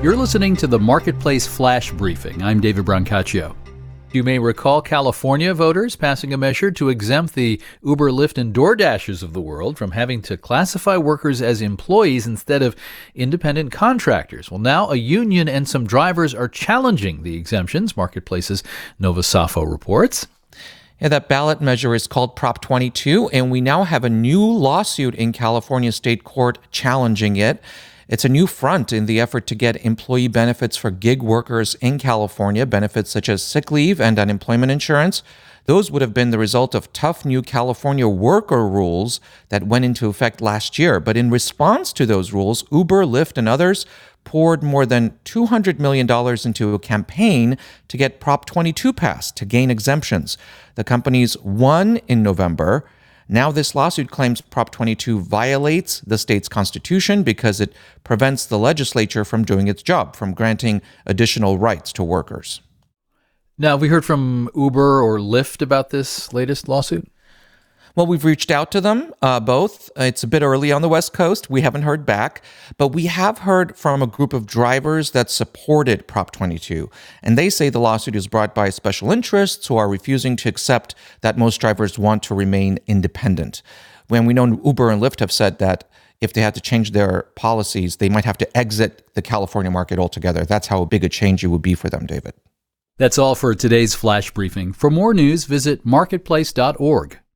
You're listening to the Marketplace Flash Briefing. I'm David Brancaccio. You may recall California voters passing a measure to exempt the Uber, Lyft, and DoorDashers of the world from having to classify workers as employees instead of independent contractors. Well, now a union and some drivers are challenging the exemptions, Marketplace's Nova Safo reports. Yeah, that ballot measure is called Prop 22, and we now have a new lawsuit in California State Court challenging it. It's a new front in the effort to get employee benefits for gig workers in California, benefits such as sick leave and unemployment insurance. Those would have been the result of tough new California worker rules that went into effect last year. But in response to those rules, Uber, Lyft, and others poured more than $200 million into a campaign to get Prop 22 passed to gain exemptions. The companies won in November. Now this lawsuit claims Prop 22 violates the state's constitution because it prevents the legislature from doing its job, from granting additional rights to workers. Now, have we heard from Uber or Lyft about this latest lawsuit? Well, we've reached out to them, both. It's a bit early on the West Coast. We haven't heard back, but we have heard from a group of drivers that supported Prop 22. And they say the lawsuit is brought by special interests who are refusing to accept that most drivers want to remain independent. When we know Uber and Lyft have said that if they had to change their policies, they might have to exit the California market altogether. That's how big a change it would be for them, David. That's all for today's Flash Briefing. For more news, visit marketplace.org.